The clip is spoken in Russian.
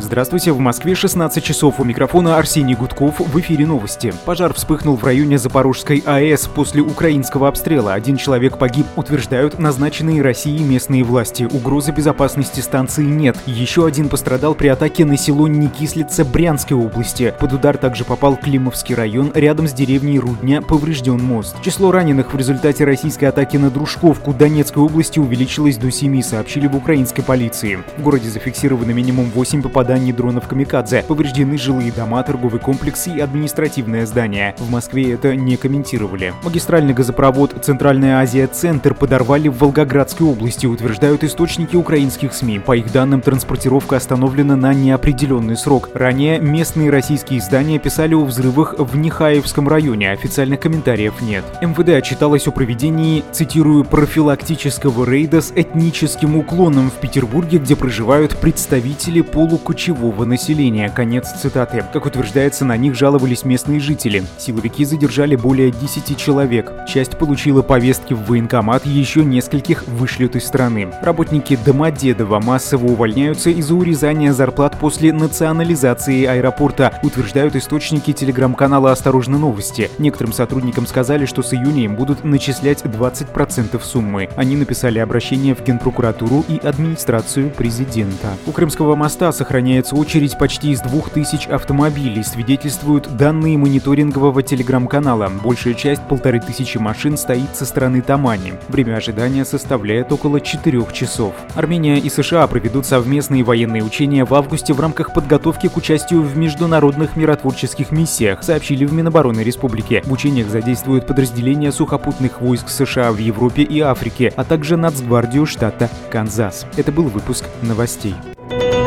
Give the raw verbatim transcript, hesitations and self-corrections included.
Здравствуйте, в Москве шестнадцать часов, у микрофона Арсений Гудков, в эфире новости. Пожар вспыхнул в районе Запорожской АЭС после украинского обстрела. Один человек погиб, утверждают назначенные Россией местные власти. Угрозы безопасности станции нет. Еще один пострадал при атаке на село Никислица Брянской области. Под удар также попал Климовский район, рядом с деревней Рудня поврежден мост. Число раненых в результате российской атаки на Дружковку Донецкой области увеличилось до семи, сообщили в украинской полиции. В городе зафиксировано минимум восемь попаданий дронов «Камикадзе». Повреждены жилые дома, торговый комплекс и административное здание. В Москве это не комментировали. Магистральный газопровод «Центральная Азия-Центр» подорвали в Волгоградской области, утверждают источники украинских СМИ. По их данным, транспортировка остановлена на неопределенный срок. Ранее местные российские издания писали о взрывах в Нехаевском районе. Официальных комментариев нет. МВД отчиталось о проведении, цитирую, профилактического рейда с этническим уклоном в Петербурге, где проживают представители полукочевого населения. Конец цитаты. Как утверждается, на них жаловались местные жители. Силовики задержали более десяти человек. Часть получила повестки в военкомат, еще нескольких вышлют из страны. Работники Домодедово массово увольняются из-за урезания зарплат после национализации аэропорта, утверждают источники телеграм-канала «Осторожно, новости». Некоторым сотрудникам сказали, что с июня им будут начислять двадцать процентов суммы. Они написали обращение в Генпрокуратуру и администрацию президента. У Крымского моста сохраняется очередь почти из двух тысяч автомобилей, свидетельствуют данные мониторингового телеграм-канала. Большая часть, полторы тысячи машин, стоит со стороны Тамани. Время ожидания составляет около четырех часов. Армения и США проведут совместные военные учения в августе в рамках подготовки к участию в международных миротворческих миссиях, сообщили в Минобороны Республики. В учениях задействуют подразделения сухопутных войск США в Европе и Африке, а также Нацгвардию штата Канзас. Это был выпуск новостей.